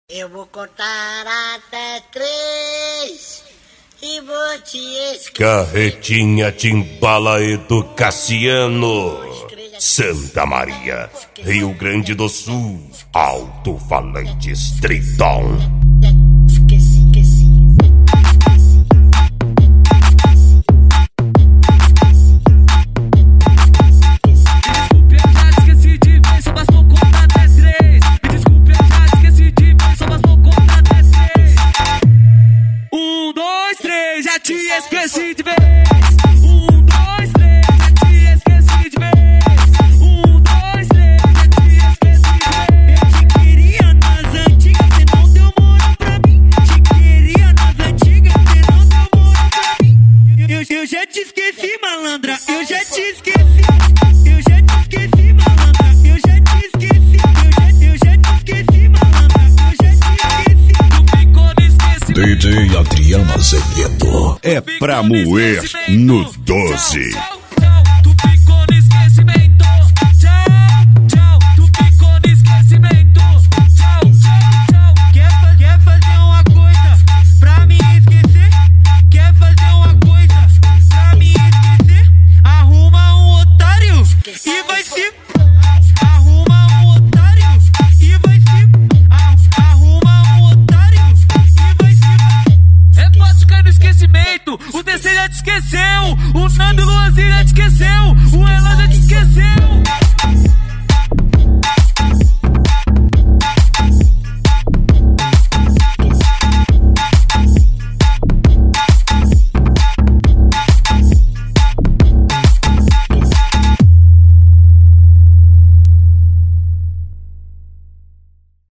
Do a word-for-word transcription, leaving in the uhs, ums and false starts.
Eu vou contar até três e vou te esquecer. Carretinha Timbala Edu Cassiano, Santa Maria, Rio Grande do Sul, Alto-Falantes Triton. Esqueci, esqueci. Te esqueci de vez. Um, dois, três, já te esqueci de vez. Um, dois, três, já te esqueci de vez. Eu te queria nas antigas, cê não deu moral pra mim. Te queria nas antigas, cê não deu moral pra mim. Eu, eu já te esqueci, malandra, eu já te esqueci. Eu já te esqueci, malandra, eu já te esqueci. Eu já, eu já te esqueci, malandra, eu já te esqueci. Tu ficou me esqueci. D J Adriano Azevedo é pra moer no doze.